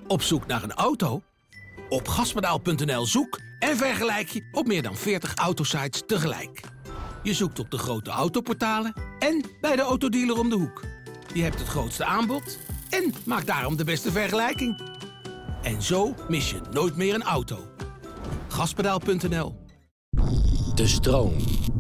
Op zoek naar een auto? Op gaspedaal.nl zoek en vergelijk je op meer dan 40 autosites tegelijk. Je zoekt op de grote autoportalen en bij de autodealer om de hoek. Je hebt het grootste aanbod en maakt daarom de beste vergelijking. En zo mis je nooit meer een auto. Gaspedaal.nl. De stroom.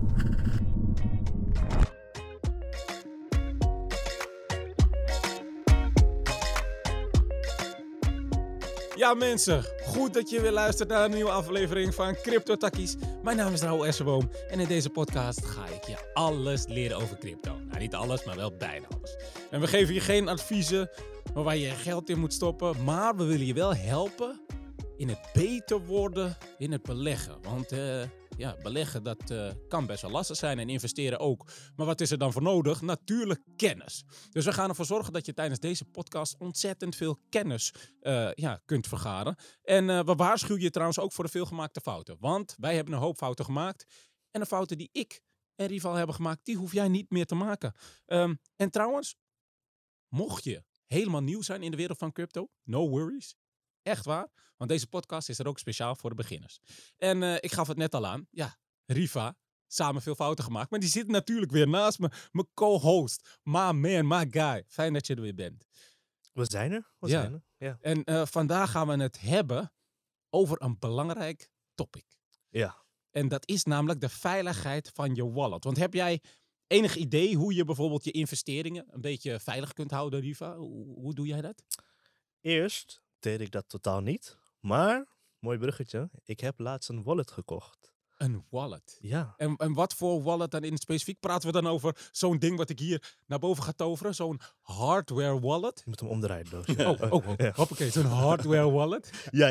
Ja mensen, goed dat je weer luistert naar een nieuwe aflevering van Crypto Takkies. Mijn naam is Raoul Essenboom en in deze podcast ga ik je alles leren over crypto. Nou, niet alles, maar wel bijna alles. En we geven je geen adviezen waar je geld in moet stoppen, maar we willen je wel helpen in het beter worden in het beleggen. Want beleggen dat kan best wel lastig zijn en investeren ook. Maar wat is er dan voor nodig? Natuurlijk kennis. Dus we gaan ervoor zorgen dat je tijdens deze podcast ontzettend veel kennis kunt vergaren. En we waarschuwen je trouwens ook voor de veelgemaakte fouten. Want wij hebben een hoop fouten gemaakt. En de fouten die ik en Rival hebben gemaakt, die hoef jij niet meer te maken. En trouwens, mocht je helemaal nieuw zijn in de wereld van crypto, no worries. Echt waar, want deze podcast is er ook speciaal voor de beginners. En ik gaf het net al aan, Riva, samen veel fouten gemaakt. Maar die zit natuurlijk weer naast me, mijn co-host, my man, my guy. Fijn dat je er weer bent. We zijn er. Ja. En vandaag gaan we het hebben over een belangrijk topic. Ja. En dat is namelijk de veiligheid van je wallet. Want heb jij enig idee hoe je bijvoorbeeld je investeringen een beetje veilig kunt houden, Riva? Hoe doe jij dat? Eerst deed ik dat totaal niet. Maar, mooi bruggetje, ik heb laatst een wallet gekocht. Een wallet? Ja. En wat voor wallet dan in het specifiek? Praten we dan over zo'n ding wat ik hier naar boven ga toveren? Zo'n hardware wallet? Je moet hem omdraaien, Doos. Ja. Hoppakee, zo'n hardware wallet? Ja.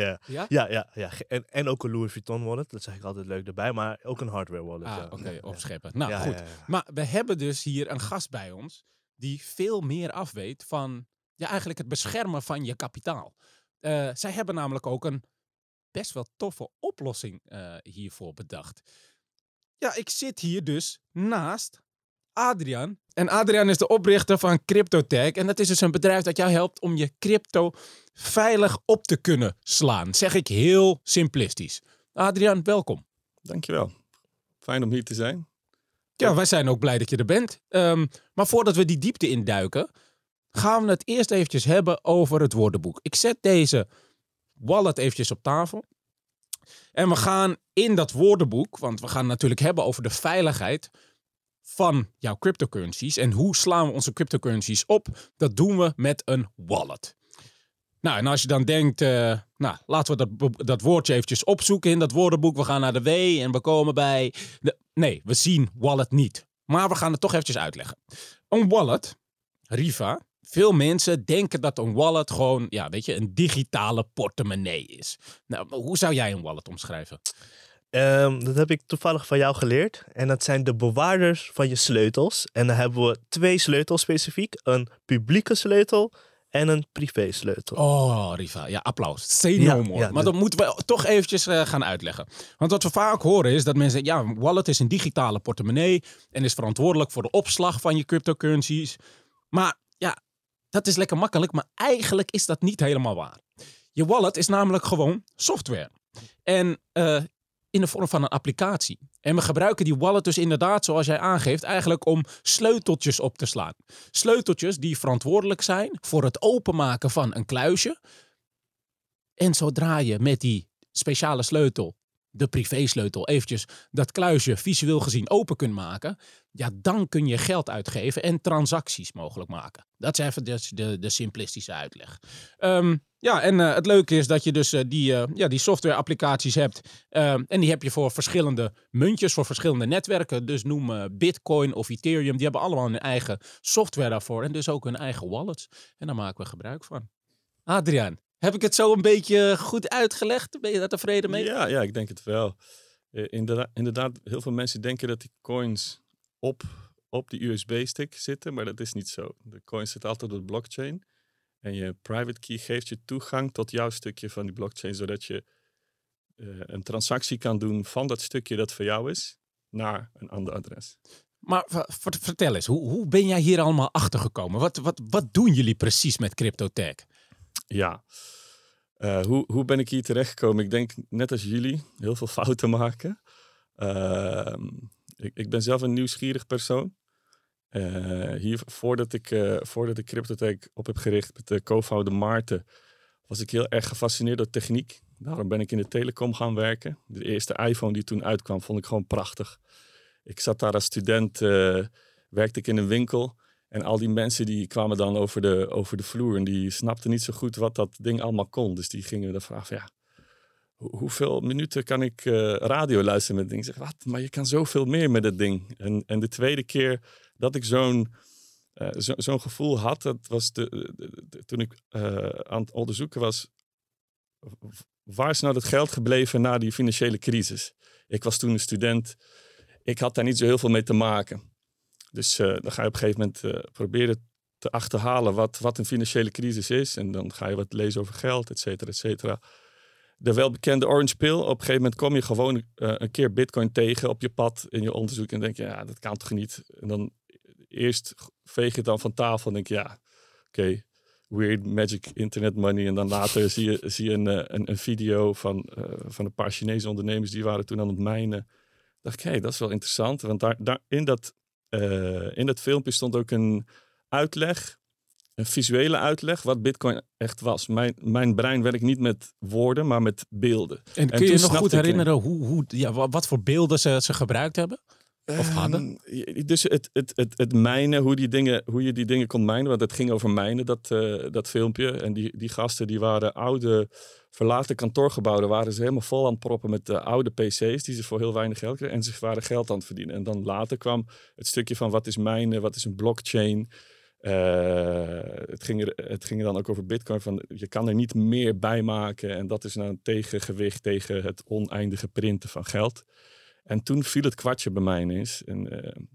Ja? Ja. En ook een Louis Vuitton wallet, dat zeg ik altijd leuk erbij, maar ook een hardware wallet. Oké, opscheppen. Nou, ja, goed. Ja. Maar we hebben dus hier een gast bij ons die veel meer afweet van eigenlijk het beschermen van je kapitaal. Zij hebben namelijk ook een best wel toffe oplossing hiervoor bedacht. Ja, ik zit hier dus naast Adriaan. En Adriaan is de oprichter van CryptoTag. En dat is dus een bedrijf dat jou helpt om je crypto veilig op te kunnen slaan. Zeg ik heel simplistisch. Adriaan, welkom. Dankjewel. Fijn om hier te zijn. Ja, wij zijn ook blij dat je er bent. Maar voordat we die diepte induiken, gaan we het eerst eventjes hebben over het woordenboek. Ik zet deze wallet eventjes op tafel. En we gaan in dat woordenboek, want we gaan het natuurlijk hebben over de veiligheid van jouw cryptocurrencies. En hoe slaan we onze cryptocurrencies op? Dat doen we met een wallet. Nou, en als je dan denkt, laten we dat woordje eventjes opzoeken in dat woordenboek. We gaan naar de W en we komen bij nee, we zien wallet niet. Maar we gaan het toch eventjes uitleggen. Een wallet, Riva. Veel mensen denken dat een wallet gewoon, een digitale portemonnee is. Nou, hoe zou jij een wallet omschrijven? Dat heb ik toevallig van jou geleerd. En dat zijn de bewaarders van je sleutels. En dan hebben we 2 sleutels specifiek. Een publieke sleutel en een privésleutel. Oh, Riva. Ja, applaus. Say no more. Ja, maar dat moeten we toch eventjes gaan uitleggen. Want wat we vaak horen is dat mensen zeggen, een wallet is een digitale portemonnee en is verantwoordelijk voor de opslag van je cryptocurrencies. Maar dat is lekker makkelijk, maar eigenlijk is dat niet helemaal waar. Je wallet is namelijk gewoon software. En in de vorm van een applicatie. En we gebruiken die wallet dus inderdaad, zoals jij aangeeft, eigenlijk om sleuteltjes op te slaan. Sleuteltjes die verantwoordelijk zijn voor het openmaken van een kluisje. En zodra je met die speciale sleutel, de privésleutel, eventjes dat kluisje visueel gezien open kunt maken, dan kun je geld uitgeven en transacties mogelijk maken. Dat is even de simplistische uitleg. Het leuke is dat je dus die software-applicaties hebt. En die heb je voor verschillende muntjes, voor verschillende netwerken. Dus noem Bitcoin of Ethereum. Die hebben allemaal hun eigen software daarvoor. En dus ook hun eigen wallets. En daar maken we gebruik van. Adriaan, heb ik het zo een beetje goed uitgelegd? Ben je daar tevreden mee? Ja, ik denk het wel. Inderdaad, heel veel mensen denken dat die coins op die USB-stick zitten, maar dat is niet zo. De coins zitten altijd op de blockchain. En je private key geeft je toegang tot jouw stukje van die blockchain, zodat je een transactie kan doen van dat stukje dat voor jou is, naar een ander adres. Maar vertel eens, hoe ben jij hier allemaal achter gekomen? Wat doen jullie precies met CryptoTag? Ja. Hoe ben ik hier terechtgekomen? Ik denk net als jullie heel veel fouten maken. Ik ben zelf een nieuwsgierig persoon. Voordat ik Cryptotech op heb gericht met de co-founder Maarten, was ik heel erg gefascineerd door techniek. Daarom ben ik in de telecom gaan werken. De eerste iPhone die toen uitkwam, vond ik gewoon prachtig. Ik zat daar als student, werkte ik in een winkel. En al die mensen die kwamen dan over de vloer en die snapten niet zo goed wat dat ding allemaal kon. Dus die gingen dan vragen van hoeveel minuten kan ik radio luisteren met het ding? Ik zeg, wat? Maar je kan zoveel meer met het ding. En de tweede keer dat ik zo'n gevoel had, dat was toen ik aan het onderzoeken was, waar is nou dat geld gebleven na die financiële crisis? Ik was toen een student. Ik had daar niet zo heel veel mee te maken. Dus dan ga je op een gegeven moment proberen te achterhalen wat een financiële crisis is. En dan ga je wat lezen over geld, et cetera, et cetera. De welbekende orange pill. Op een gegeven moment kom je gewoon een keer Bitcoin tegen op je pad in je onderzoek. En denk je, ja, dat kan toch niet? En dan eerst veeg je het dan van tafel en denk je, ja, oké, weird magic internet money. En dan later zie je een video van een paar Chinese ondernemers. Die waren toen aan het mijnen. Dacht ik, dat is wel interessant. Want daar in dat filmpje stond ook een uitleg, een visuele uitleg, wat Bitcoin echt was. Mijn brein werkt niet met woorden, maar met beelden. En kun je je nog goed herinneren wat voor beelden ze gebruikt hebben? Of hadden? Dus het mijnen, hoe je die dingen kon mijnen. Want het ging over mijnen, dat filmpje. En die gasten die waren oude, verlaten kantoorgebouwen. Waren ze helemaal vol aan het proppen met oude PC's die ze voor heel weinig geld kregen. En ze waren geld aan het verdienen. En dan later kwam het stukje van wat is mijnen, wat is een blockchain. Het ging er dan ook over Bitcoin. Van, je kan er niet meer bij maken. En dat is nou een tegengewicht tegen het oneindige printen van geld. En toen viel het kwartje bij mij ineens. En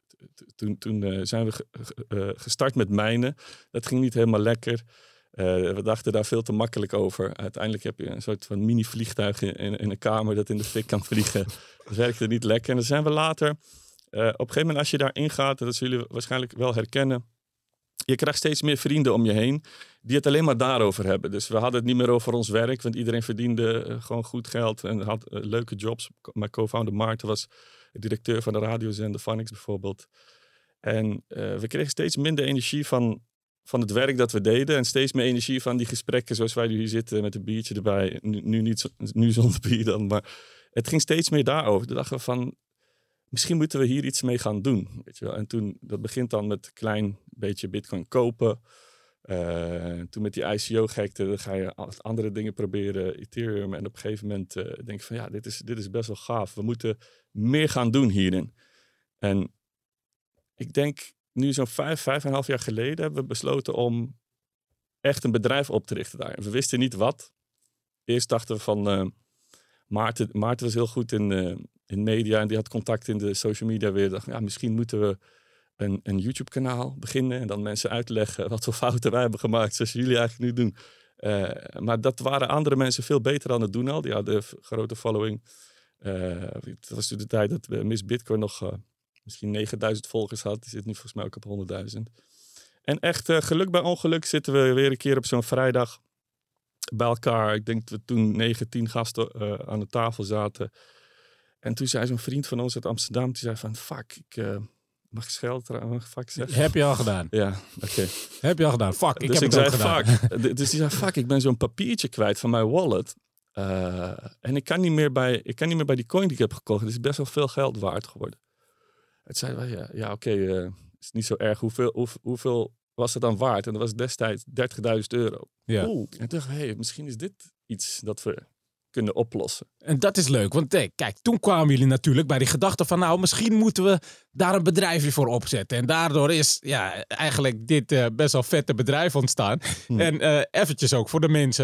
toen zijn we gestart met mijnen. Dat ging niet helemaal lekker. We dachten daar veel te makkelijk over. Uiteindelijk heb je een soort van mini-vliegtuig in een kamer dat in de fik kan vliegen. Dat werkte niet lekker. En dan zijn we later, op een gegeven moment als je daarin gaat, dat zullen jullie waarschijnlijk wel herkennen. Je krijgt steeds meer vrienden om je heen die het alleen maar daarover hebben. Dus we hadden het niet meer over ons werk, want iedereen verdiende gewoon goed geld en had leuke jobs. Mijn co-founder Maarten was directeur van de radiozender Phonics bijvoorbeeld. En we kregen steeds minder energie van het werk dat we deden en steeds meer energie van die gesprekken zoals wij nu hier zitten met een biertje erbij. Nu zonder bier dan, maar het ging steeds meer daarover. Toen dachten we van, misschien moeten we hier iets mee gaan doen. Weet je wel? En toen, dat begint dan met een klein beetje Bitcoin kopen. Toen met die ICO-gekte, dan ga je andere dingen proberen, Ethereum. En op een gegeven moment denk ik van, ja, dit is best wel gaaf. We moeten meer gaan doen hierin. En ik denk, nu zo'n 5,5 jaar geleden hebben we besloten om echt een bedrijf op te richten daar. We wisten niet wat. Eerst dachten we van, Maarten was heel goed in media en die had contact in de social media weer. Dacht, ja, misschien moeten we een YouTube-kanaal beginnen en dan mensen uitleggen wat voor fouten wij hebben gemaakt, zoals jullie eigenlijk nu doen. Maar dat waren andere mensen veel beter aan het doen al. Die hadden een grote following. Het was toen de tijd dat Miss Bitcoin nog misschien 9000 volgers had. Die zit nu volgens mij ook op 100.000. En echt geluk bij ongeluk zitten we weer een keer op zo'n vrijdag bij elkaar. Ik denk dat we toen 9-10 gasten aan de tafel zaten. En toen zei zo'n vriend van ons uit Amsterdam, die zei van, fuck, mag ik schelden? Fuck zeggen? Heb je al gedaan. Ja, oké. Heb je al gedaan. Fuck, ik dus heb het ook gedaan. Fuck. Dus die zei, fuck, ik ben zo'n papiertje kwijt van mijn wallet. En ik kan niet meer bij die coin die ik heb gekocht. Het is best wel veel geld waard geworden. Het zei wel, ja, oké, is niet zo erg. Hoeveel was het dan waard? En dat was destijds €30.000. Ja. En toen dacht ik, misschien is dit iets dat we kunnen oplossen. En dat is leuk, want kijk, toen kwamen jullie natuurlijk bij die gedachte van, nou, misschien moeten we daar een bedrijfje voor opzetten. En daardoor is eigenlijk dit best wel vette bedrijf ontstaan. En eventjes ook voor de mensen.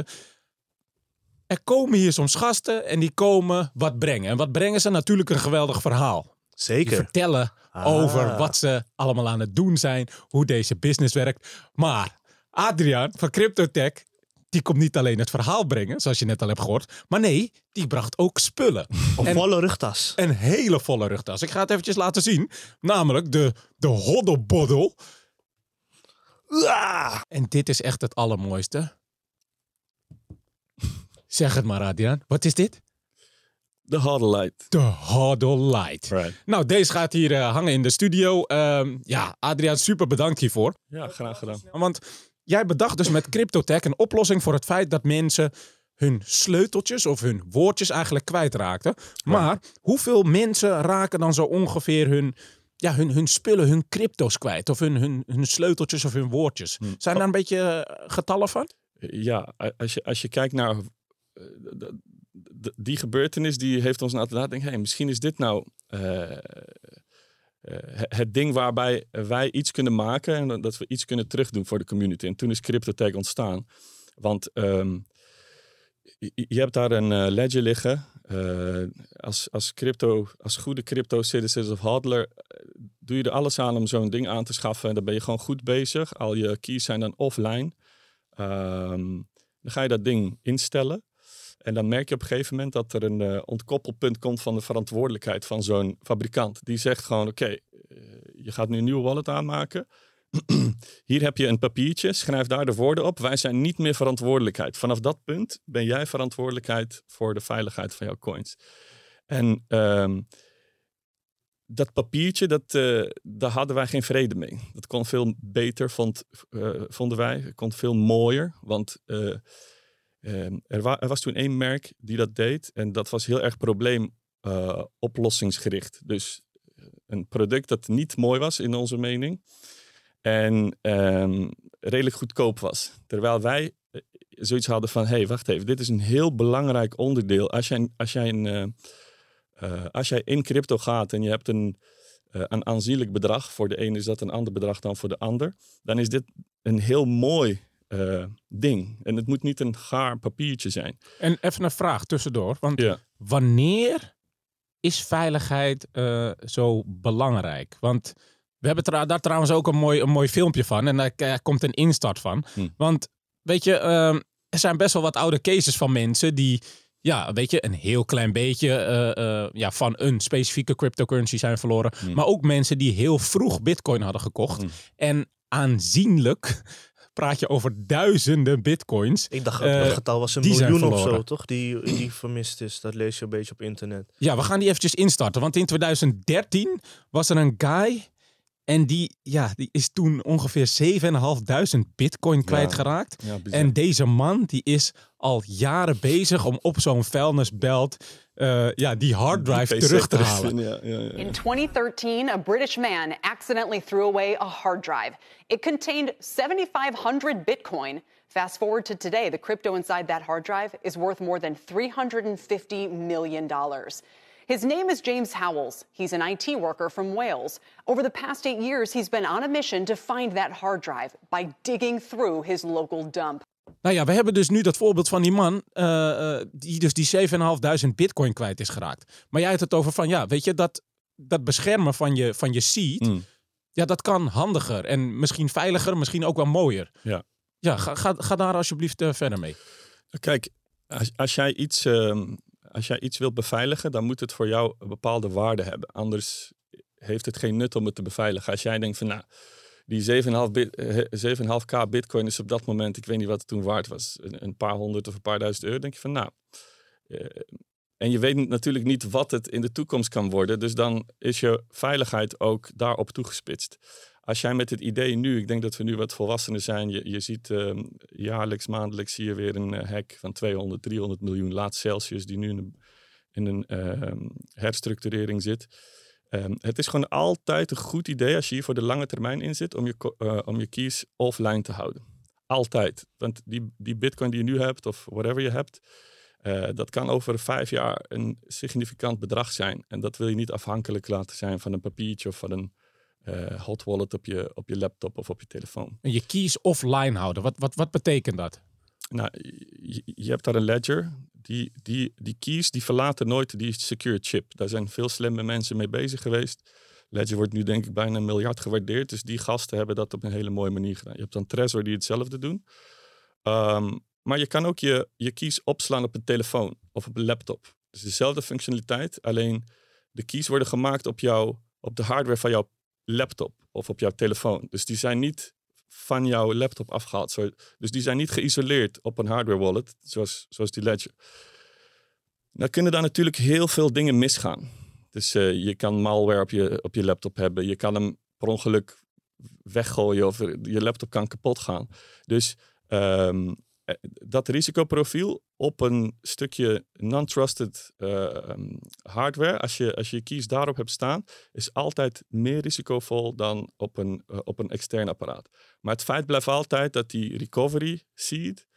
Er komen hier soms gasten en die komen wat brengen. En wat brengen ze? Natuurlijk een geweldig verhaal. Zeker. Die vertellen over wat ze allemaal aan het doen zijn, hoe deze business werkt. Maar Adriaan van Cryptotech, die komt niet alleen het verhaal brengen, zoals je net al hebt gehoord. Maar nee, die bracht ook spullen. Een volle rugtas. Een hele volle rugtas. Ik ga het eventjes laten zien. Namelijk de Hoddelboddel. En dit is echt het allermooiste. Zeg het maar, Adriaan. Wat is dit? De HODL Lite. De HODL Lite. Right. Nou, deze gaat hier hangen in de studio. Adriaan, super bedankt hiervoor. Ja, graag gedaan. Want jij bedacht dus met CryptoTech een oplossing voor het feit dat mensen hun sleuteltjes of hun woordjes eigenlijk kwijtraakten. Maar hoeveel mensen raken dan zo ongeveer hun spullen, hun crypto's kwijt? Of hun sleuteltjes of hun woordjes? Zijn daar een beetje getallen van? Ja, als je kijkt naar die gebeurtenis, die heeft ons laten nadenken, hey, misschien is dit nou het ding waarbij wij iets kunnen maken en dat we iets kunnen terugdoen voor de community. En toen is CryptoTech ontstaan. Want je hebt daar een ledger liggen. Als goede crypto citizens of hodler doe je er alles aan om zo'n ding aan te schaffen. En dan ben je gewoon goed bezig. Al je keys zijn dan offline. Dan ga je dat ding instellen. En dan merk je op een gegeven moment dat er een ontkoppelpunt komt van de verantwoordelijkheid van zo'n fabrikant. Die zegt gewoon, oké, je gaat nu een nieuwe wallet aanmaken. Hier heb je een papiertje, schrijf daar de woorden op. Wij zijn niet meer verantwoordelijkheid. Vanaf dat punt ben jij verantwoordelijkheid voor de veiligheid van jouw coins. En dat papiertje, daar hadden wij geen vrede mee. Dat kon veel beter, vonden wij. Het kon veel mooier, want er was toen één merk die dat deed. En dat was heel erg probleemoplossingsgericht. Dus een product dat niet mooi was in onze mening. En redelijk goedkoop was. Terwijl wij zoiets hadden van, hey, wacht even. Dit is een heel belangrijk onderdeel. Als jij in crypto gaat en je hebt een aanzienlijk bedrag. Voor de een is dat een ander bedrag dan voor de ander. Dan is dit een heel mooi ding. En het moet niet een gaar papiertje zijn. En even een vraag tussendoor. Want wanneer is veiligheid zo belangrijk? Want we hebben daar trouwens ook een mooi filmpje van. En daar komt een instart van. Want weet je, er zijn best wel wat oude cases van mensen die, ja, weet je, een heel klein beetje van een specifieke cryptocurrency zijn verloren. Maar ook mensen die heel vroeg Bitcoin hadden gekocht. En aanzienlijk praat je over duizenden bitcoins. Ik dacht dat het getal was 1 miljoen of zo, toch? Die vermist is. Dat lees je een beetje op internet. Ja, we gaan die eventjes instarten. Want in 2013 was er een guy. En die is toen ongeveer 7.500 bitcoin kwijtgeraakt. Ja, en deze man die is al jaren bezig om op zo'n vuilnisbelt die harddrive terug te halen. In 2013, a British man accidentally threw away a hard drive. It contained 7,500 bitcoin. Fast forward to today, the crypto inside that hard drive is worth more than $350 million. His name is James Howells. He's an IT worker from Wales. Over the past 8 years, he's been on a mission to find that hard drive by digging through his local dump. Nou ja, we hebben dus nu dat voorbeeld van die man die dus die 7.500 bitcoin kwijt is geraakt. Maar jij had het over van, ja, weet je, dat beschermen van je seed, ja, dat kan handiger en misschien veiliger, misschien ook wel mooier. Ja, ga daar alsjeblieft verder mee. Kijk, als jij iets wilt beveiligen, dan moet het voor jou een bepaalde waarde hebben. Anders heeft het geen nut om het te beveiligen. Als jij denkt van, nou, die 7,5k bitcoin is op dat moment, ik weet niet wat het toen waard was, een paar honderd of een paar duizend euro, denk je van, nou. En je weet natuurlijk niet wat het in de toekomst kan worden. Dus dan is je veiligheid ook daarop toegespitst. Als jij met het idee nu, ik denk dat we nu wat volwassener zijn. Je ziet jaarlijks, maandelijks zie je weer een hack van 200, 300 miljoen laat Celsius die nu in een herstructurering zit. Het is gewoon altijd een goed idee als je hier voor de lange termijn in zit om je keys offline te houden. Altijd. Want die bitcoin die je nu hebt of whatever je hebt, dat kan over 5 jaar een significant bedrag zijn. En dat wil je niet afhankelijk laten zijn van een papiertje of van een hot wallet op je laptop of op je telefoon. En je keys offline houden, wat betekent dat? Nou, je hebt daar een ledger. Die keys die verlaten nooit die secure chip. Daar zijn veel slimme mensen mee bezig geweest. Ledger wordt nu denk ik bijna 1 miljard gewaardeerd. Dus die gasten hebben dat op een hele mooie manier gedaan. Je hebt dan Trezor die hetzelfde doen. Maar je kan ook je keys opslaan op een telefoon of op een laptop. Dus dezelfde functionaliteit. Alleen de keys worden gemaakt op de hardware van jouw laptop of op jouw telefoon. Dus die zijn niet van jouw laptop afgehaald. Dus die zijn niet geïsoleerd op een hardware wallet, zoals die Ledger. Dan kunnen daar natuurlijk heel veel dingen misgaan. Dus je kan malware op je laptop hebben. Je kan hem per ongeluk weggooien of je laptop kan kapot gaan. Dus dat risicoprofiel op een stukje non-trusted hardware, als je keys daarop hebt staan, is altijd meer risicovol dan op een extern apparaat. Maar het feit blijft altijd dat die recovery seed,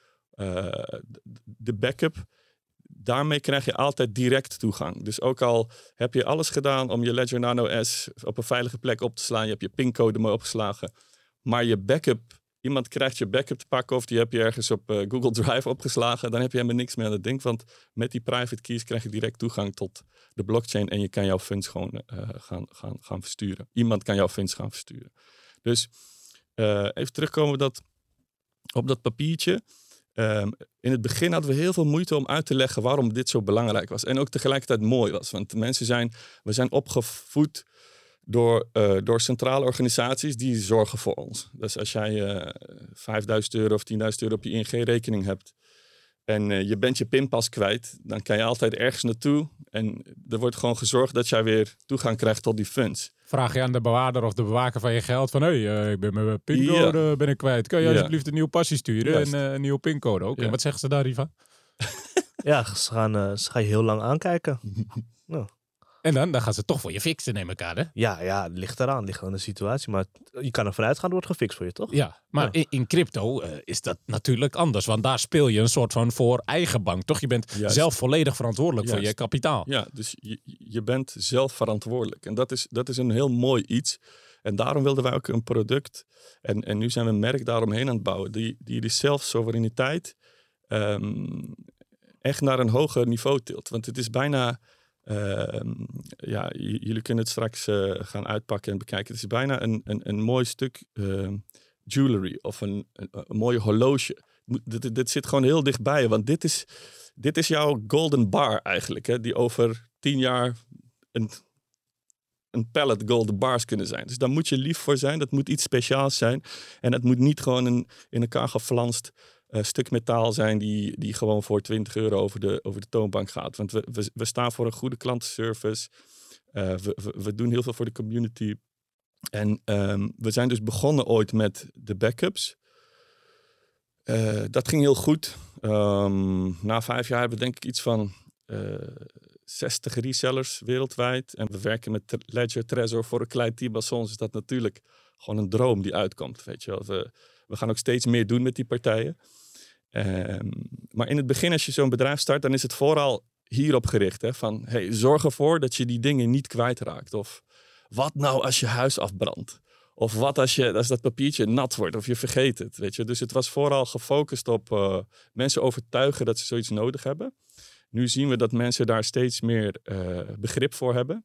de backup, daarmee krijg je altijd direct toegang. Dus ook al heb je alles gedaan om je Ledger Nano S op een veilige plek op te slaan, je hebt je pincode mooi opgeslagen, maar je backup, iemand krijgt je backup te pakken of die heb je ergens op Google Drive opgeslagen, dan heb je helemaal niks meer aan het ding, want met die private keys krijg je direct toegang tot de blockchain en je kan jouw funds gewoon gaan versturen. Iemand kan jouw funds gaan versturen. Dus even terugkomen op dat papiertje. In het begin hadden we heel veel moeite om uit te leggen waarom dit zo belangrijk was. En ook tegelijkertijd mooi was. Want we zijn opgevoed door centrale organisaties die zorgen voor ons. Dus als jij €5.000 of €10.000 op je ING-rekening hebt en je bent je pinpas kwijt, dan kan je altijd ergens naartoe en er wordt gewoon gezorgd dat jij weer toegang krijgt tot die funds. Vraag je aan de bewaarder of de bewaker van je geld van ik ben mijn pincode ben ik kwijt. Kan je alsjeblieft een nieuw pasje sturen en een nieuwe pincode ook? Ja. En wat zeggen ze daar, Riva? Ja, ze gaan je heel lang aankijken. Nou. En dan gaan ze toch voor je fixen, neem ik aan, hè? Ja, het ligt eraan. Het ligt aan de situatie. Maar je kan ervan uitgaan, wordt gefixt voor je, toch? Ja, maar in crypto is dat natuurlijk anders. Want daar speel je een soort van voor eigen bank, toch? Je bent zelf volledig verantwoordelijk voor je kapitaal. Ja, dus je bent zelf verantwoordelijk. En dat is een heel mooi iets. En daarom wilden wij ook een product. En nu zijn we een merk daaromheen aan het bouwen. Die de zelfsoevereiniteit echt naar een hoger niveau tilt. Want het is bijna... jullie kunnen het straks gaan uitpakken en bekijken. Het is bijna een mooi stuk jewelry of een mooi horloge. Dit zit gewoon heel dichtbij, want dit is jouw golden bar eigenlijk. Hè, die over 10 jaar een pallet golden bars kunnen zijn. Dus daar moet je lief voor zijn. Dat moet iets speciaals zijn. En het moet niet gewoon een in elkaar geflanst stuk metaal zijn die gewoon voor €20 over de toonbank gaat. Want we staan voor een goede klantenservice. We doen heel veel voor de community. En we zijn dus begonnen ooit met de backups. Dat ging heel goed. Na 5 jaar hebben we denk ik iets van 60 resellers wereldwijd. En we werken met Ledger, Trezor. Voor een klein team als ons is dat natuurlijk gewoon een droom die uitkomt. Weet je wel. We gaan ook steeds meer doen met die partijen. Maar in het begin, als je zo'n bedrijf start, dan is het vooral hierop gericht. Hè, van, zorg ervoor dat je die dingen niet kwijtraakt. Of wat nou als je huis afbrandt? Of wat als dat papiertje nat wordt of je vergeet het. Weet je? Dus het was vooral gefocust op mensen overtuigen dat ze zoiets nodig hebben. Nu zien we dat mensen daar steeds meer begrip voor hebben.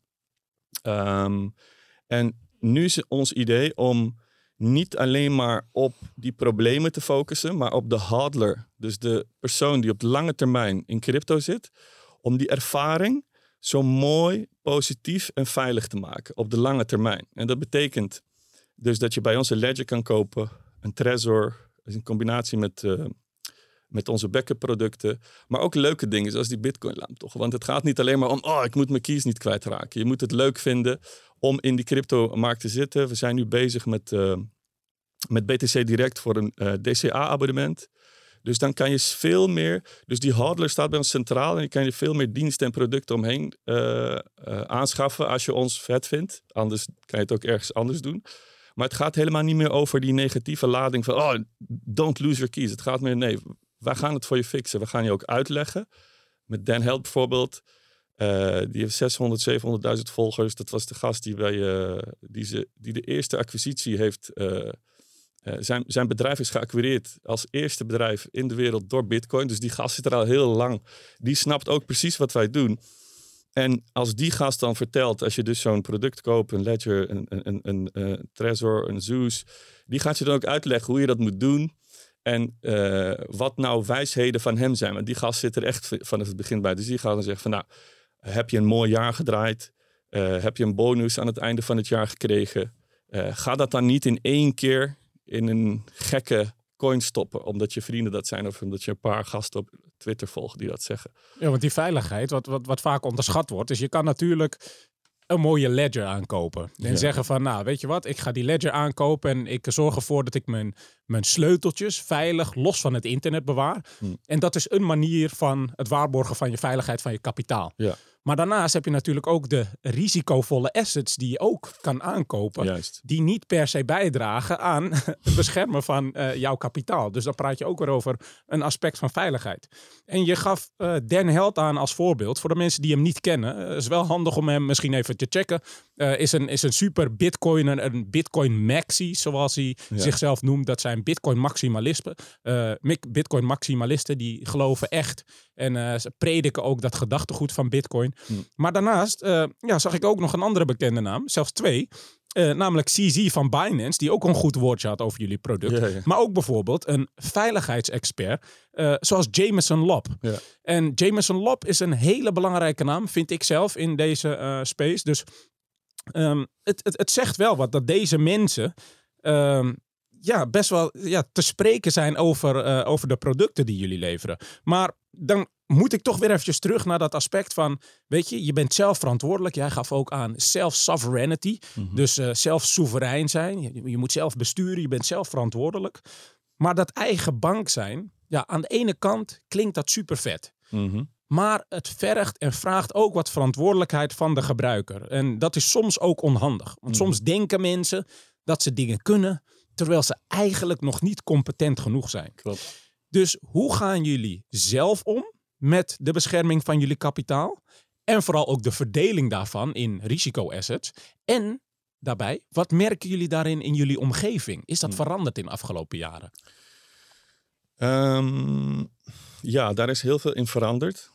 En nu is ons idee om niet alleen maar op die problemen te focussen, maar op de hodler. Dus de persoon die op de lange termijn in crypto zit, om die ervaring zo mooi, positief en veilig te maken op de lange termijn. En dat betekent dus dat je bij ons een Ledger kan kopen, een Trezor, in combinatie met onze backup producten, maar ook leuke dingen zoals die Bitcoin-lamp toch. Want het gaat niet alleen maar om, ik moet mijn keys niet kwijtraken. Je moet het leuk vinden om in die crypto-markt te zitten. We zijn nu bezig met BTC Direct voor een DCA-abonnement. Dus dan kan je veel meer... Dus die hodler staat bij ons centraal en je kan je veel meer diensten en producten omheen aanschaffen als je ons vet vindt. Anders kan je het ook ergens anders doen. Maar het gaat helemaal niet meer over die negatieve lading van, don't lose your keys. Het gaat meer, nee, wij gaan het voor je fixen. We gaan je ook uitleggen. Met Dan Held bijvoorbeeld. Die heeft 700.000 volgers. Dat was de gast die de eerste acquisitie heeft. Zijn bedrijf is geacquireerd als eerste bedrijf in de wereld door Bitcoin. Dus die gast zit er al heel lang. Die snapt ook precies wat wij doen. En als die gast dan vertelt, als je dus zo'n product koopt, een Ledger, een Trezor, een Zeus, die gaat je dan ook uitleggen hoe je dat moet doen. En wat nou wijsheden van hem zijn. Want die gast zit er echt vanaf het begin bij. Dus die gaat dan zeggen van, nou, heb je een mooi jaar gedraaid? Heb je een bonus aan het einde van het jaar gekregen? Ga dat dan niet in één keer in een gekke coin stoppen. Omdat je vrienden dat zijn of omdat je een paar gasten op Twitter volgt die dat zeggen. Ja, want die veiligheid, wat vaak onderschat wordt, is je kan natuurlijk een mooie ledger aankopen. En zeggen van, nou, weet je wat, ik ga die ledger aankopen en ik zorg ervoor dat ik mijn sleuteltjes veilig los van het internet bewaar. En dat is een manier van het waarborgen van je veiligheid van je kapitaal. Ja. Maar daarnaast heb je natuurlijk ook de risicovolle assets die je ook kan aankopen. Juist. Die niet per se bijdragen aan het beschermen van jouw kapitaal. Dus dan praat je ook weer over een aspect van veiligheid. En je gaf Dan Held aan als voorbeeld. Voor de mensen die hem niet kennen. Is wel handig om hem misschien even te checken. Is een super bitcoiner, een bitcoin maxi, zoals hij zichzelf noemt. Dat zijn bitcoin maximalisten. Bitcoin maximalisten die geloven echt. En ze prediken ook dat gedachtegoed van bitcoin. Maar daarnaast zag ik ook nog een andere bekende naam. Zelfs 2. Namelijk CZ van Binance, die ook een goed woordje had over jullie product. Ja. Maar ook bijvoorbeeld een veiligheidsexpert, zoals Jameson Lopp. Ja. En Jameson Lopp is een hele belangrijke naam, vind ik zelf, in deze space. Dus het zegt wel wat dat deze mensen best wel te spreken zijn over de producten die jullie leveren. Maar dan moet ik toch weer eventjes terug naar dat aspect van, weet je bent zelf verantwoordelijk. Jij gaf ook aan self-sovereignty. Dus zelf soeverein zijn. Je moet zelf besturen, je bent zelf verantwoordelijk. Maar dat eigen bank zijn, aan de ene kant klinkt dat super vet. Maar het vergt en vraagt ook wat verantwoordelijkheid van de gebruiker. En dat is soms ook onhandig. Want soms denken mensen dat ze dingen kunnen, terwijl ze eigenlijk nog niet competent genoeg zijn. Klopt. Dus hoe gaan jullie zelf om met de bescherming van jullie kapitaal? En vooral ook de verdeling daarvan in risicoassets. En daarbij, wat merken jullie daarin in jullie omgeving? Is dat veranderd in de afgelopen jaren? Daar is heel veel in veranderd.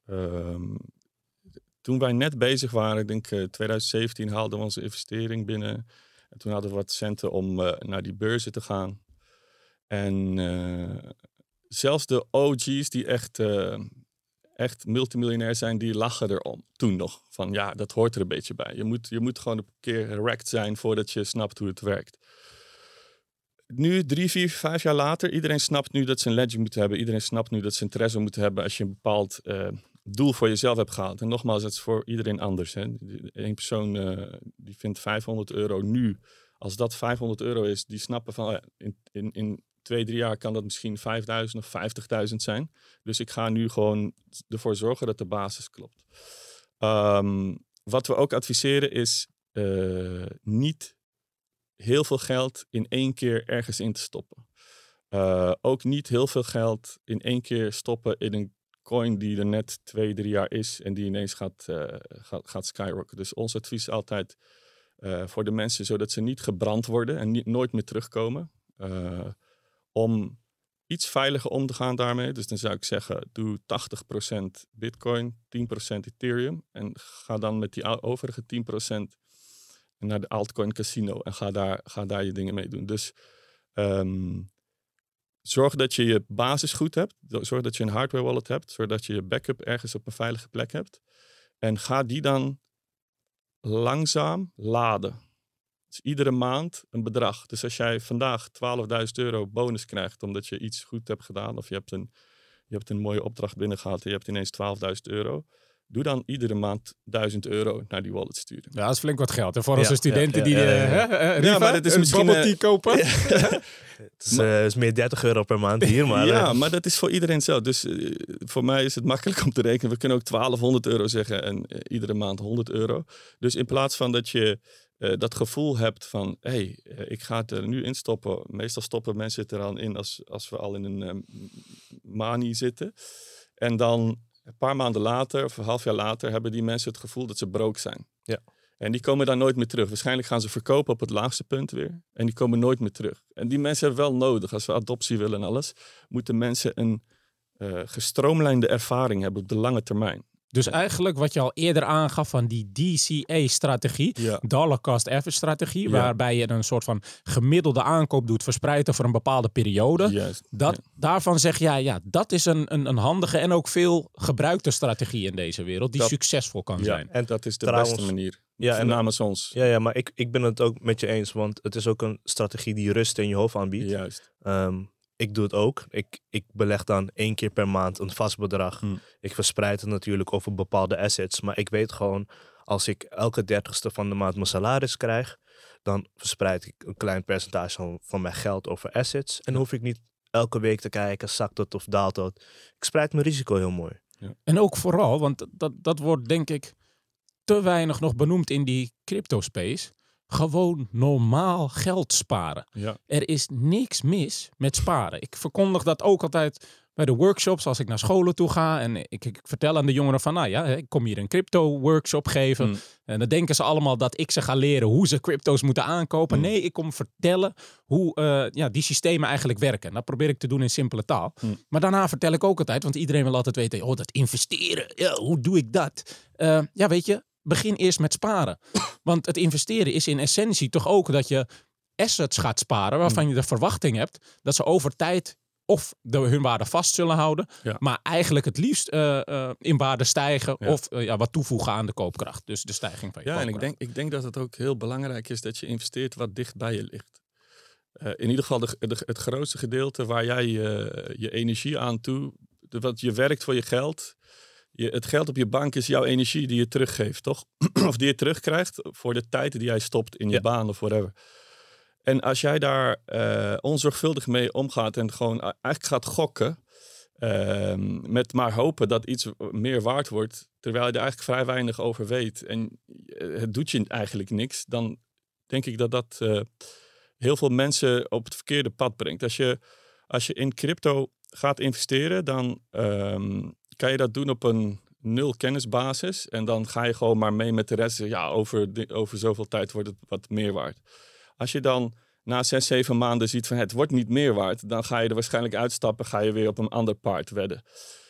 Toen wij net bezig waren, ik denk 2017 haalden we onze investering binnen. En toen hadden we wat centen om naar die beurzen te gaan. En zelfs de OG's die echt multimiljonair zijn, die lachen erom. Toen nog. Van dat hoort er een beetje bij. Je moet gewoon een keer wrecked zijn voordat je snapt hoe het werkt. Nu, 3, 4, 5 jaar later, iedereen snapt nu dat ze een ledger moeten hebben. Iedereen snapt nu dat ze een trezor moeten hebben als je een bepaald doel voor jezelf hebt gehaald. En nogmaals, het is voor iedereen anders. Hè. Eén persoon die vindt €500 nu. Als dat €500 is, die snappen van in 2, 3 jaar kan dat misschien 5.000 of 50.000 zijn. Dus ik ga nu gewoon ervoor zorgen dat de basis klopt. Wat we ook adviseren is niet heel veel geld in één keer ergens in te stoppen. Ook niet heel veel geld in één keer stoppen in een coin die er net 2, 3 jaar is en die ineens gaat skyrocken. Dus ons advies is altijd voor de mensen, zodat ze niet gebrand worden en nooit meer terugkomen. Om iets veiliger om te gaan daarmee. Dus dan zou ik zeggen, doe 80% Bitcoin, 10% Ethereum. En ga dan met die overige 10% naar de altcoin casino. En ga daar je dingen mee doen. Dus zorg dat je je basis goed hebt. Zorg dat je een hardware wallet hebt. Zorg dat je je backup ergens op een veilige plek hebt. En ga die dan langzaam laden. Dus iedere maand een bedrag. Dus als jij vandaag €12.000 bonus krijgt omdat je iets goed hebt gedaan of je hebt een mooie opdracht binnengehaald en je hebt ineens €12.000, doe dan iedere maand €1.000 naar die wallet sturen. Ja, dat is flink wat geld. En voor onze studenten die maar het is misschien bubble tea kopen. Het is meer €30 per maand hier. Maar, maar dat is voor iedereen zo. Dus voor mij is het makkelijk om te rekenen. We kunnen ook €1.200 zeggen en iedere maand €100. Dus in plaats van dat je dat gevoel hebt van, ik ga het er nu in stoppen. Meestal stoppen mensen het er al in als we al in een manie zitten. En dan een paar maanden later of een half jaar later hebben die mensen het gevoel dat ze broke zijn. Ja. En die komen dan nooit meer terug. Waarschijnlijk gaan ze verkopen op het laagste punt weer. En die komen nooit meer terug. En die mensen hebben wel nodig. Als we adoptie willen en alles, moeten mensen een gestroomlijnde ervaring hebben op de lange termijn. Dus eigenlijk wat je al eerder aangaf van die DCA-strategie, Ja. Dollar Cost Average strategie, Ja. waarbij je een soort van gemiddelde aankoop doet, verspreid over een bepaalde periode. Juist. Daarvan zeg jij, ja, dat is een handige en ook veel gebruikte strategie in deze wereld, die Dat- succesvol kan Ja, zijn. en dat is de Trouwens- beste manier. Ja, en- namens ons. Ja, maar ik ben het ook met je eens, want het is ook een strategie die rust in je hoofd aanbiedt. Juist. Ik doe het ook. Ik beleg dan 1 keer per maand een vast bedrag. Ik verspreid het natuurlijk over bepaalde assets. Maar ik weet gewoon, als ik elke 30ste van de maand mijn salaris krijg, dan verspreid ik een klein percentage van mijn geld over assets. En dan hoef ik niet elke week te kijken, zakt het of daalt het. Ik spreid mijn risico heel mooi. En ook vooral, want dat wordt denk ik te weinig nog benoemd in die crypto space. Gewoon normaal geld sparen. Ja. Er is niks mis met sparen. Ik verkondig dat ook altijd bij de workshops als ik naar scholen toe ga. En ik vertel aan de jongeren van, nou ja, ik kom hier een crypto workshop geven. En dan denken ze allemaal dat ik ze ga leren hoe ze crypto's moeten aankopen. Nee, ik kom vertellen hoe die systemen eigenlijk werken. En dat probeer ik te doen in simpele taal. Maar daarna vertel ik ook altijd, want iedereen wil altijd weten, oh, dat investeren, ja, hoe doe ik dat? Ja, weet je, begin eerst met sparen. Want het investeren is in essentie toch ook dat je assets gaat sparen waarvan je de verwachting hebt dat ze over tijd of hun waarde vast zullen houden, maar eigenlijk het liefst in waarde stijgen of wat toevoegen aan de koopkracht. Dus de stijging van je koopkracht. En ik denk dat het ook heel belangrijk is dat je investeert wat dicht bij je ligt. In ieder geval het grootste gedeelte waar jij je energie aan toe, wat je werkt voor je geld. Het geld op je bank is jouw energie die je teruggeeft, toch? Of die je terugkrijgt voor de tijd die jij stopt in je baan of whatever. En als jij daar onzorgvuldig mee omgaat en gewoon eigenlijk gaat gokken, met maar hopen dat iets meer waard wordt, terwijl je er eigenlijk vrij weinig over weet en het doet je eigenlijk niks, dan denk ik dat heel veel mensen op het verkeerde pad brengt. Als je in crypto gaat investeren, dan kan je dat doen op een 0 kennisbasis. En dan ga je gewoon maar mee met de rest. Ja, over zoveel tijd wordt het wat meer waard. Als je dan na 6-7 maanden ziet van het wordt niet meer waard, dan ga je er waarschijnlijk uitstappen, ga je weer op een ander paard wedden.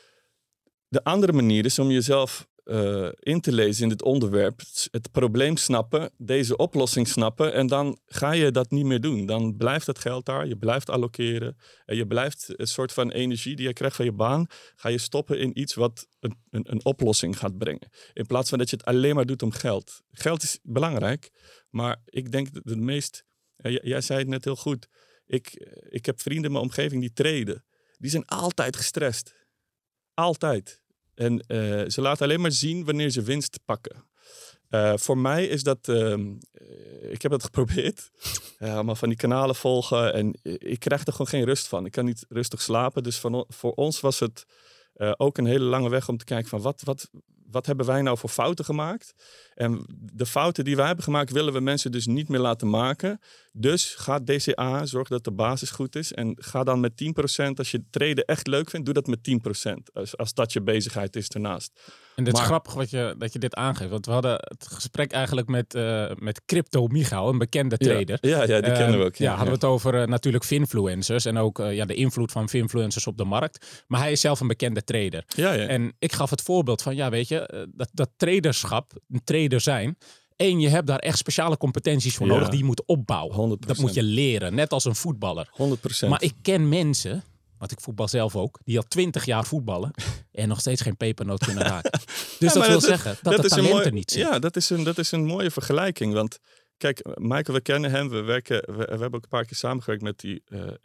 De andere manier is om jezelf in te lezen in dit onderwerp, het probleem snappen, deze oplossing snappen en dan ga je dat niet meer doen. Dan blijft het geld daar, je blijft allokeren en je blijft een soort van energie die je krijgt van je baan, ga je stoppen in iets wat een oplossing gaat brengen. In plaats van dat je het alleen maar doet om geld. Geld is belangrijk, maar ik denk dat het meest, jij zei het net heel goed, ik heb vrienden in mijn omgeving die traden. Die zijn altijd gestrest. Altijd. En ze laten alleen maar zien wanneer ze winst pakken. Voor mij is dat... ik heb het geprobeerd. Allemaal van die kanalen volgen. En ik krijg er gewoon geen rust van. Ik kan niet rustig slapen. Dus voor ons was het ook een hele lange weg om te kijken van wat hebben wij nou voor fouten gemaakt? En de fouten die wij hebben gemaakt willen we mensen dus niet meer laten maken. Dus ga DCA, zorg dat de basis goed is. En ga dan met 10%, als je traden echt leuk vindt, doe dat met 10%. Als dat je bezigheid is daarnaast. En dit is grappig dat je dit aangeeft. Want we hadden het gesprek eigenlijk met Crypto Michael, een bekende trader. Ja, die kennen we ook. Hadden we het over natuurlijk finfluencers. En ook de invloed van finfluencers op de markt. Maar hij is zelf een bekende trader. Ja. En ik gaf het voorbeeld van, weet je, dat traderschap, een trader zijn. Je hebt daar echt speciale competenties voor nodig die je moet opbouwen. 100%. Dat moet je leren, net als een voetballer. 100%. Maar ik ken mensen, want ik voetbal zelf ook, die al 20 jaar voetballen en nog steeds geen pepernoot kunnen raken. Dus dat wil zeggen dat de talent er niet zit. Ja, dat is een mooie vergelijking. Want kijk, Michael, we kennen hem. We hebben ook een paar keer samengewerkt met die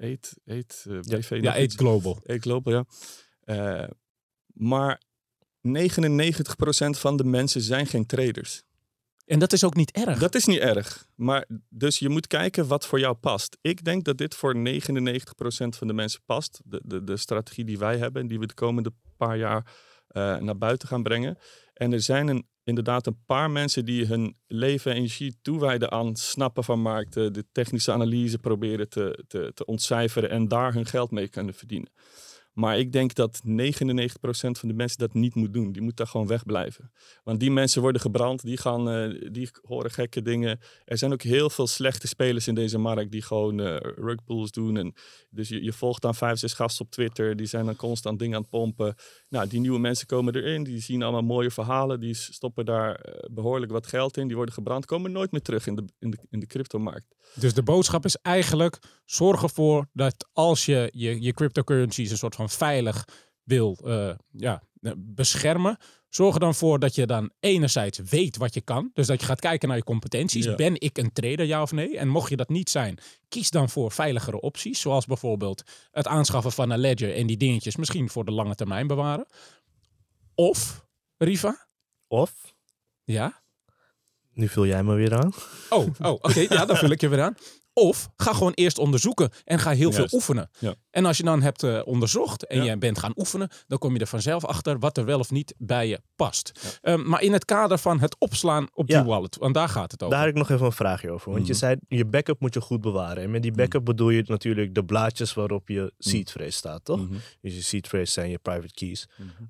BV. Ja, Eight Global. Eight Global, ja. Maar 99% van de mensen zijn geen traders. En dat is ook niet erg. Dat is niet erg. Maar dus je moet kijken wat voor jou past. Ik denk dat dit voor 99% van de mensen past. De strategie die wij hebben en die we de komende paar jaar naar buiten gaan brengen. En er zijn inderdaad een paar mensen die hun leven en energie toewijden aan snappen van markten, de technische analyse proberen te ontcijferen en daar hun geld mee kunnen verdienen. Maar ik denk dat 99% van de mensen dat niet moet doen. Die moet daar gewoon wegblijven. Want die mensen worden gebrand, die horen gekke dingen. Er zijn ook heel veel slechte spelers in deze markt die gewoon rugpulls doen. En dus je volgt dan 5, 6 gasten op Twitter. Die zijn dan constant dingen aan het pompen. Nou, die nieuwe mensen komen erin. Die zien allemaal mooie verhalen. Die stoppen daar behoorlijk wat geld in. Die worden gebrand. Komen nooit meer terug in de cryptomarkt. Dus de boodschap is eigenlijk, zorg ervoor dat als je cryptocurrencies een soort van veilig wil beschermen, zorg er dan voor dat je dan enerzijds weet wat je kan. Dus dat je gaat kijken naar je competenties. Ja. Ben ik een trader, ja of nee? En mocht je dat niet zijn, kies dan voor veiligere opties. Zoals bijvoorbeeld het aanschaffen van een ledger en die dingetjes misschien voor de lange termijn bewaren. Of, Riva? Of? Ja? Nu vul jij me weer aan. Oké. Ja, dan vul ik je weer aan. Of ga gewoon eerst onderzoeken en ga heel veel oefenen. Ja. En als je dan hebt onderzocht en je bent gaan oefenen, dan kom je er vanzelf achter wat er wel of niet bij je past. Ja. Maar in het kader van het opslaan op die wallet, want daar gaat het over. Daar heb ik nog even een vraagje over. Want je zei, je backup moet je goed bewaren. En met die backup bedoel je natuurlijk de blaadjes waarop je seed phrase staat, toch? Dus je seed phrase zijn je private keys.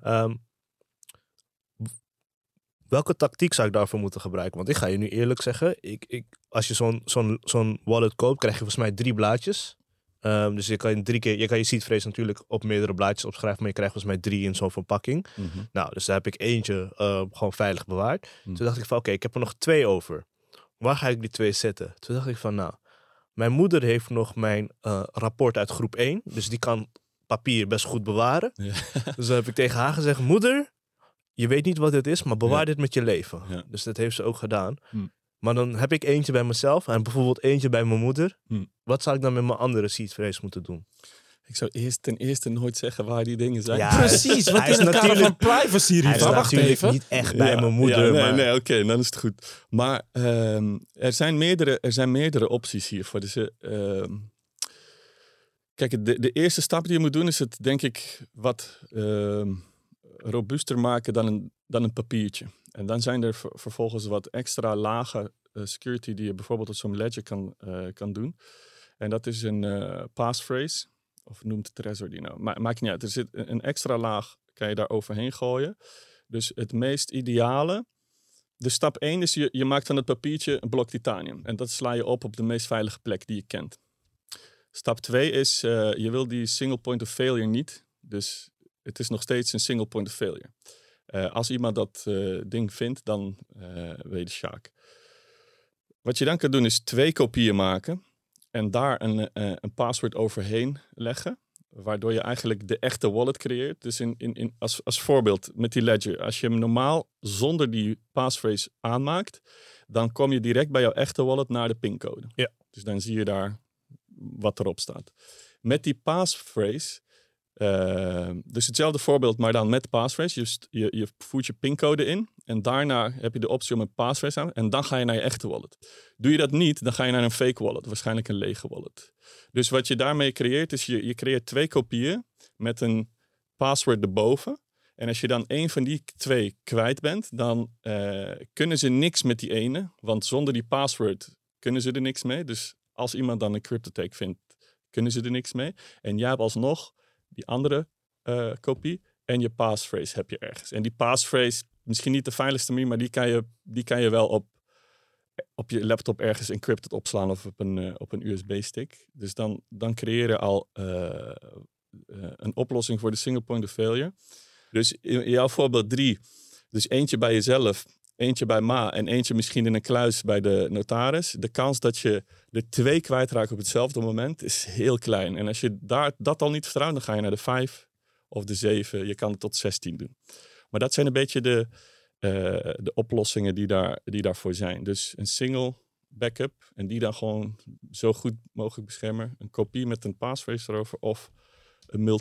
Welke tactiek zou ik daarvoor moeten gebruiken? Want ik ga je nu eerlijk zeggen, als je zo'n wallet koopt, krijg je volgens mij 3 blaadjes. Dus je kan je seed phrase natuurlijk op meerdere blaadjes opschrijven, maar je krijgt volgens mij 3 in zo'n verpakking. Nou, dus daar heb ik eentje gewoon veilig bewaard. Toen dacht ik van, oké, ik heb er nog 2 over. Waar ga ik die 2 zetten? Toen dacht ik van, nou, mijn moeder heeft nog mijn rapport uit groep 1, dus die kan papier best goed bewaren. Ja. Dus dan heb ik tegen haar gezegd, moeder, je weet niet wat dit is, maar bewaar dit met je leven. Ja. Dus dat heeft ze ook gedaan. Maar dan heb ik eentje bij mezelf en bijvoorbeeld eentje bij mijn moeder. Wat zou ik dan met mijn andere seed phrase moeten doen? Ik zou ten eerste nooit zeggen waar die dingen zijn. Ja, precies, want in het kader van privacy, hij is natuurlijk niet echt bij mijn moeder. Ja, nee, oké, dan is het goed. Maar er zijn meerdere opties hiervoor. Dus, kijk, de eerste stap die je moet doen is het, denk ik, wat robuuster maken dan een papiertje. En dan zijn er vervolgens wat extra lage security die je bijvoorbeeld op zo'n ledger kan doen. En dat is een passphrase. Of noemt Trezor die nou. Maar maakt niet uit. Er zit een extra laag, kan je daar overheen gooien. Dus het meest ideale. De stap 1 is, je maakt van het papiertje een blok titanium. En dat sla je op de meest veilige plek die je kent. Stap 2 is, je wil die single point of failure niet. Dus het is nog steeds een single point of failure. Als iemand dat ding vindt, dan weet je de sjaak. Wat je dan kan doen is 2 kopieën maken. En daar een paswoord overheen leggen. Waardoor je eigenlijk de echte wallet creëert. Dus als voorbeeld met die ledger. Als je hem normaal zonder die passphrase aanmaakt. Dan kom je direct bij jouw echte wallet naar de pincode. Ja. Dus dan zie je daar wat erop staat. Met die passphrase. Dus hetzelfde voorbeeld, maar dan met passphrase. Je voert je pincode in. En daarna heb je de optie om een passphrase aan. En dan ga je naar je echte wallet. Doe je dat niet, dan ga je naar een fake wallet. Waarschijnlijk een lege wallet. Dus wat je daarmee creëert, is je creëert 2 kopieën met een password erboven. En als je dan 1 van die 2 kwijt bent, dan kunnen ze niks met die ene. Want zonder die password kunnen ze er niks mee. Dus als iemand dan een cryptotake vindt, kunnen ze er niks mee. En jij hebt alsnog die andere kopie en je passphrase heb je ergens. En die passphrase, misschien niet de veiligste manier, maar die kan je wel op je laptop ergens encrypted opslaan of op een USB-stick. Dus dan creëer je al een oplossing voor de single point of failure. Dus in jouw voorbeeld 3, dus eentje bij jezelf, eentje bij Ma en eentje misschien in een kluis bij de notaris. De kans dat je er 2 kwijtraakt op hetzelfde moment is heel klein. En als je dat al niet vertrouwt, dan ga je naar de 5 of de 7. Je kan het tot 16 doen. Maar dat zijn een beetje de oplossingen die daarvoor zijn. Dus een single backup en die dan gewoon zo goed mogelijk beschermen. Een kopie met een passphrase erover of een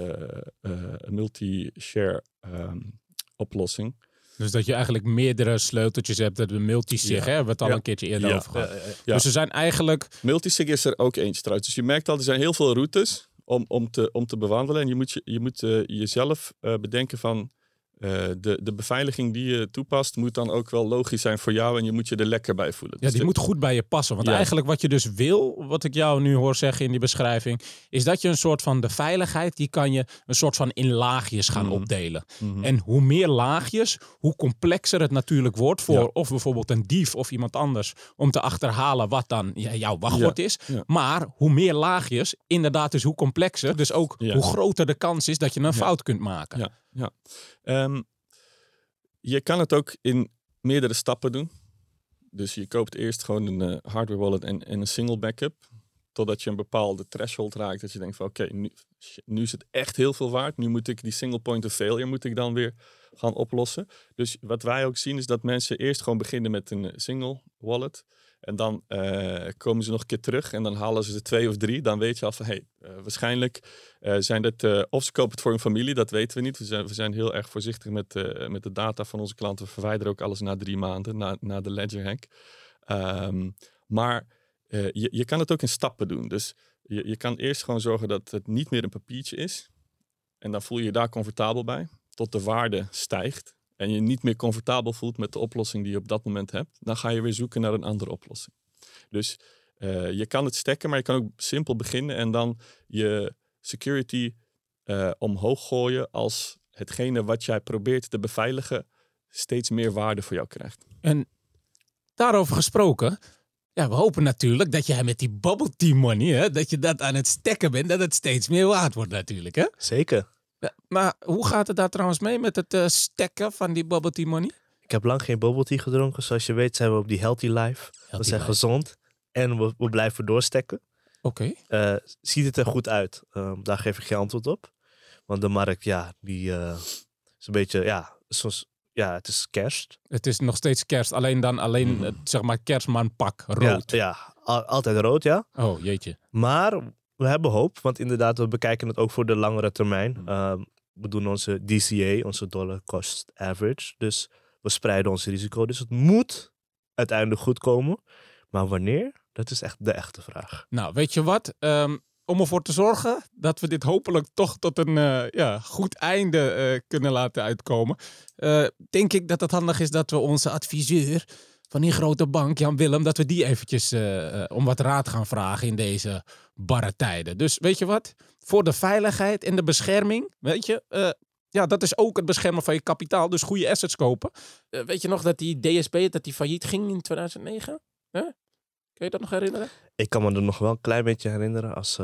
multi-share oplossing. Dus dat je eigenlijk meerdere sleuteltjes hebt, de multisig, hè? We het al een keertje eerder over gehad. Dus er zijn eigenlijk... Multisig is er ook eentje trouwens. Dus je merkt al, er zijn heel veel routes om te bewandelen. En je moet jezelf bedenken van, de beveiliging die je toepast moet dan ook wel logisch zijn voor jou en je moet je er lekker bij voelen. Ja, die moet goed bij je passen. Want eigenlijk wat je dus wil, wat ik jou nu hoor zeggen in die beschrijving, is dat je een soort van de veiligheid, die kan je een soort van in laagjes gaan opdelen. En hoe meer laagjes, hoe complexer het natuurlijk wordt voor of bijvoorbeeld een dief of iemand anders om te achterhalen wat dan jouw wachtwoord is. Ja. Maar hoe meer laagjes, inderdaad dus hoe complexer, dus ook hoe groter de kans is dat je een fout kunt maken. Ja. Je kan het ook in meerdere stappen doen. Dus je koopt eerst gewoon een hardware wallet en een single backup. Totdat je een bepaalde threshold raakt. Dat je denkt van oké, nu is het echt heel veel waard. Nu moet ik die single point of failure moet ik dan weer gaan oplossen. Dus wat wij ook zien is dat mensen eerst gewoon beginnen met een single wallet. En dan komen ze nog een keer terug en dan halen ze 2 of 3. Dan weet je al van, waarschijnlijk zijn dat... of ze kopen het voor hun familie, dat weten we niet. We zijn heel erg voorzichtig met de data van onze klanten. We verwijderen ook alles na 3 maanden, na de ledger hack. Maar je kan het ook in stappen doen. Dus je kan eerst gewoon zorgen dat het niet meer een papiertje is. En dan voel je je daar comfortabel bij. Tot de waarde stijgt. En je niet meer comfortabel voelt met de oplossing die je op dat moment hebt, dan ga je weer zoeken naar een andere oplossing. Dus je kan het stacken, maar je kan ook simpel beginnen en dan je security omhoog gooien als hetgene wat jij probeert te beveiligen steeds meer waarde voor jou krijgt. En daarover gesproken, we hopen natuurlijk dat jij met die bubble tea money, dat je dat aan het stacken bent, dat het steeds meer waard wordt natuurlijk, hè? Zeker. Ja, maar hoe gaat het daar trouwens mee met het stacken van die bubble tea money? Ik heb lang geen bubble tea gedronken. Zoals je weet zijn we op die healthy life. We zijn gezond en we blijven doorstekken. Oké. Ziet het er goed uit? Daar geef ik geen antwoord op. Want de markt, die is een beetje, het is kerst. Het is nog steeds kerst. Alleen zeg maar kerstmanpak, rood. Ja, altijd rood, ja. Oh, jeetje. Maar we hebben hoop, want inderdaad, we bekijken het ook voor de langere termijn. We doen onze DCA, onze dollar cost average. Dus we spreiden ons risico. Dus het moet uiteindelijk goed komen. Maar wanneer? Dat is echt de echte vraag. Nou, weet je wat? Om ervoor te zorgen dat we dit hopelijk toch tot een goed einde kunnen laten uitkomen, denk ik dat het handig is dat we onze adviseur van die grote bank, Jan Willem, dat we die eventjes om wat raad gaan vragen in deze barre tijden. Dus weet je wat? Voor de veiligheid en de bescherming, weet je, dat is ook het beschermen van je kapitaal. Dus goede assets kopen. Weet je nog dat die DSB, dat die failliet ging in 2009? Kun je dat nog herinneren? Ik kan me er nog wel een klein beetje herinneren als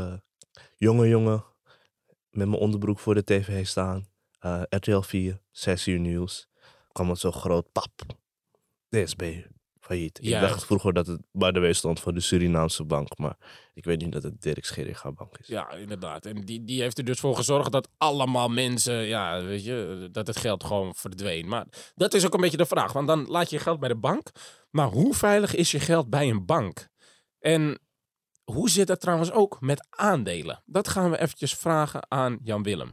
jonge met mijn onderbroek voor de tv staan. RTL 4, 6 uur nieuws. Kwam het zo groot, pap. DSB, failliet. Ja. Ik dacht vroeger dat het by the way stond voor de Surinaamse bank. Maar ik weet niet dat het Dirk Scheringa bank is. Ja, inderdaad. En die heeft er dus voor gezorgd dat allemaal mensen, weet je, dat het geld gewoon verdween. Maar dat is ook een beetje de vraag. Want dan laat je geld bij de bank. Maar hoe veilig is je geld bij een bank? En hoe zit dat trouwens ook met aandelen? Dat gaan we eventjes vragen aan Jan Willem.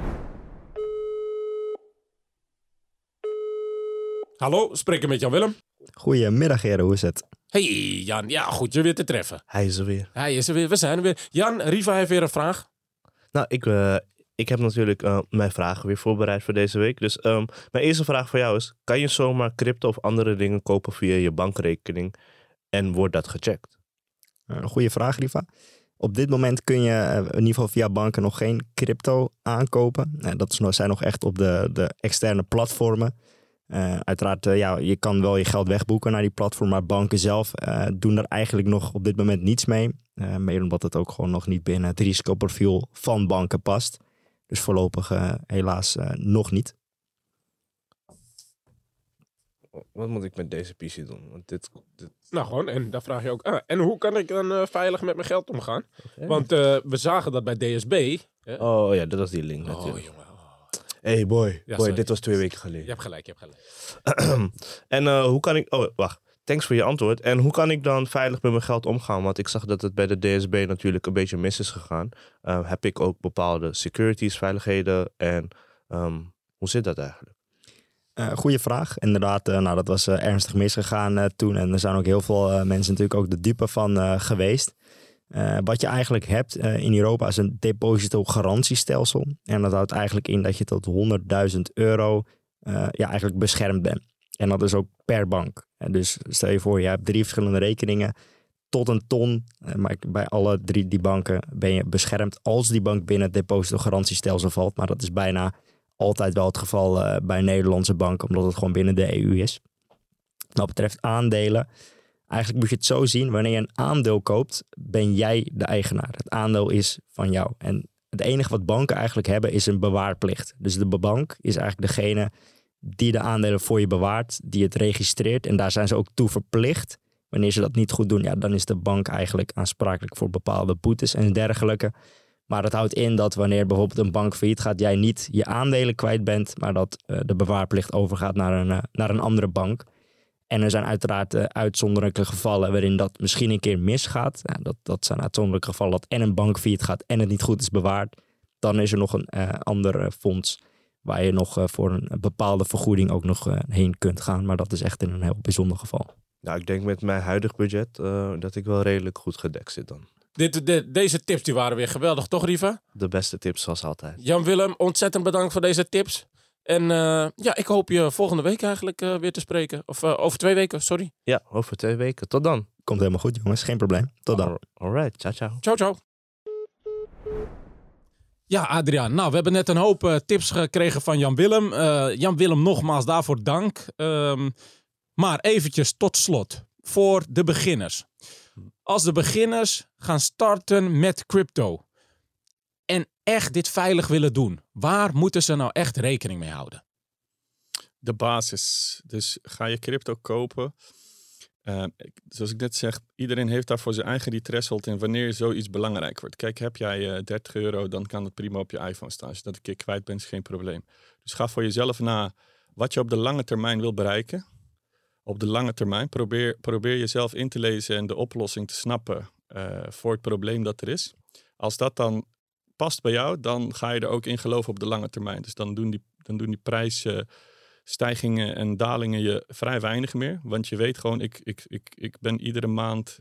Hallo, spreken met Jan Willem. Goedemiddag heren, hoe is het? Hey Jan, ja goed je weer te treffen. Hij is er weer. We zijn er weer. Jan, Riva heeft weer een vraag. Nou, ik heb natuurlijk mijn vragen weer voorbereid voor deze week. Dus mijn eerste vraag voor jou is, kan je zomaar crypto of andere dingen kopen via je bankrekening en wordt dat gecheckt? Een goede vraag, Riva. Op dit moment kun je in ieder geval via banken nog geen crypto aankopen. Dat zijn nog echt op de externe platformen. Uiteraard, je kan wel je geld wegboeken naar die platform, maar banken zelf doen er eigenlijk nog op dit moment niets mee. Meer omdat het ook gewoon nog niet binnen het risicoprofiel van banken past. Dus voorlopig helaas nog niet. Wat moet ik met deze PC doen? Want dit... Nou gewoon, en daar vraag je ook en hoe kan ik dan veilig met mijn geld omgaan? Okay. Want we zagen dat bij DSB. Oh ja, dat was die link natuurlijk. Jongen. Hey boy, dit was 2 weken geleden. Je hebt gelijk. En hoe kan ik... Oh, wacht. Thanks voor je antwoord. En hoe kan ik dan veilig met mijn geld omgaan? Want ik zag dat het bij de DSB natuurlijk een beetje mis is gegaan. Heb ik ook bepaalde securities, veiligheden en hoe zit dat eigenlijk? Goeie vraag. Inderdaad, dat was ernstig misgegaan toen. En er zijn ook heel veel mensen natuurlijk ook de dupe van geweest. Wat je eigenlijk hebt in Europa is een depositogarantiestelsel. En dat houdt eigenlijk in dat je tot €100.000 eigenlijk beschermd bent. En dat is ook per bank. Dus stel je voor, je hebt 3 verschillende rekeningen tot een ton. Maar bij alle 3 die banken ben je beschermd als die bank binnen het depositogarantiestelsel valt. Maar dat is bijna altijd wel het geval bij Nederlandse banken, omdat het gewoon binnen de EU is. Wat betreft aandelen, eigenlijk moet je het zo zien, wanneer je een aandeel koopt, ben jij de eigenaar. Het aandeel is van jou. En het enige wat banken eigenlijk hebben is een bewaarplicht. Dus de bank is eigenlijk degene die de aandelen voor je bewaart, die het registreert. En daar zijn ze ook toe verplicht. Wanneer ze dat niet goed doen, dan is de bank eigenlijk aansprakelijk voor bepaalde boetes en dergelijke. Maar dat houdt in dat wanneer bijvoorbeeld een bank failliet gaat, jij niet je aandelen kwijt bent, maar dat de bewaarplicht overgaat naar een andere bank. En er zijn uiteraard uitzonderlijke gevallen waarin dat misschien een keer misgaat. Dat zijn uitzonderlijke gevallen dat en een bank failliet gaat en het niet goed is bewaard. Dan is er nog een ander fonds waar je nog voor een bepaalde vergoeding ook nog heen kunt gaan. Maar dat is echt in een heel bijzonder geval. Nou, ik denk met mijn huidig budget dat ik wel redelijk goed gedekt zit dan. Deze tips die waren weer geweldig, toch Riva? De beste tips zoals altijd. Jan-Willem, ontzettend bedankt voor deze tips. En ik hoop je volgende week eigenlijk weer te spreken. Of over 2 weken, sorry. Ja, over 2 weken. Tot dan. Komt helemaal goed, jongens. Geen probleem. Tot dan. Alright, ciao, ciao. Ciao, ciao. Ja, Adriaan. Nou, we hebben net een hoop tips gekregen van Jan-Willem. Jan-Willem, nogmaals daarvoor dank. Maar eventjes tot slot. Voor de beginners. Als de beginners gaan starten met crypto en echt dit veilig willen doen, waar moeten ze nou echt rekening mee houden? De basis. Dus ga je crypto kopen. Zoals ik net zeg, iedereen heeft daar voor zijn eigen die threshold in wanneer zoiets belangrijk wordt. Kijk, heb jij €30, dan kan het prima op je iPhone staan. Als je dat een keer kwijt bent, is geen probleem. Dus ga voor jezelf na wat je op de lange termijn wil bereiken. Op de lange termijn probeer jezelf in te lezen en de oplossing te snappen voor het probleem dat er is. Als dat dan past bij jou, dan ga je er ook in geloven op de lange termijn. Dus dan doen die prijsstijgingen en dalingen je vrij weinig meer. Want je weet gewoon, ik ben iedere maand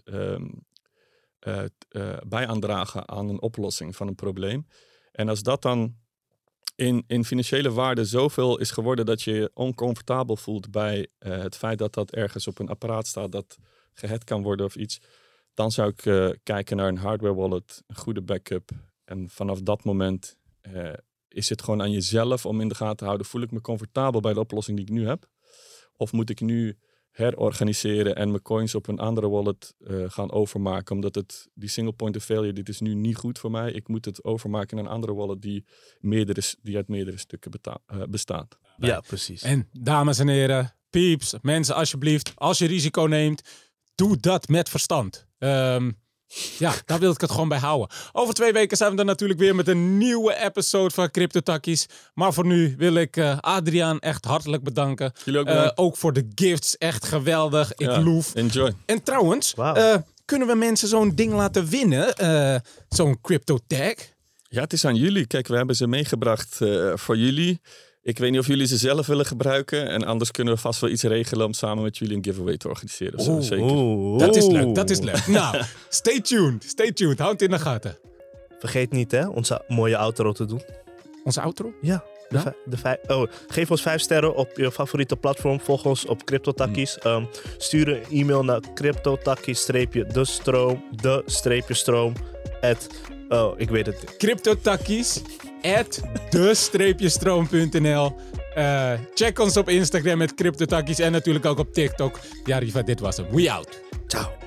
bij aan dragen aan een oplossing van een probleem. En als dat dan in financiële waarde zoveel is geworden dat je je oncomfortabel voelt bij het feit dat dat ergens op een apparaat staat dat gehackt kan worden of iets, dan zou ik kijken naar een hardware wallet, een goede backup. En vanaf dat moment is het gewoon aan jezelf om in de gaten te houden, voel ik me comfortabel bij de oplossing die ik nu heb? Of moet ik nu herorganiseren en mijn coins op een andere wallet gaan overmaken, omdat die single point of failure, dit is nu niet goed voor mij. Ik moet het overmaken naar een andere wallet die uit meerdere stukken bestaat. Ja, precies. En dames en heren, pieps, mensen alsjeblieft, als je risico neemt, doe dat met verstand. Daar wil ik het gewoon bij houden. Over 2 weken zijn we er natuurlijk weer met een nieuwe episode van CryptoTakkies. Maar voor nu wil ik Adriaan echt hartelijk bedanken. Jullie ook voor de gifts, echt geweldig. Ik loef. Enjoy. En trouwens, kunnen we mensen zo'n ding laten winnen? Zo'n CryptoTag? Ja, het is aan jullie. Kijk, we hebben ze meegebracht voor jullie. Ik weet niet of jullie ze zelf willen gebruiken. En anders kunnen we vast wel iets regelen om samen met jullie een giveaway te organiseren. Zeker. Dat is leuk. Nou, stay tuned. Houd het in de gaten. Vergeet niet onze mooie outro te doen. Onze outro? Ja. Geef ons 5 sterren op je favoriete platform. Volg ons op CryptoTakkies. Stuur een e-mail naar CryptoTakkies-de-stroom ik weet het. CryptoTakkies@de-stroom.nl. Check ons op Instagram met CryptoTakkies en natuurlijk ook op TikTok. Ja, Riva, dit was hem. We out. Ciao.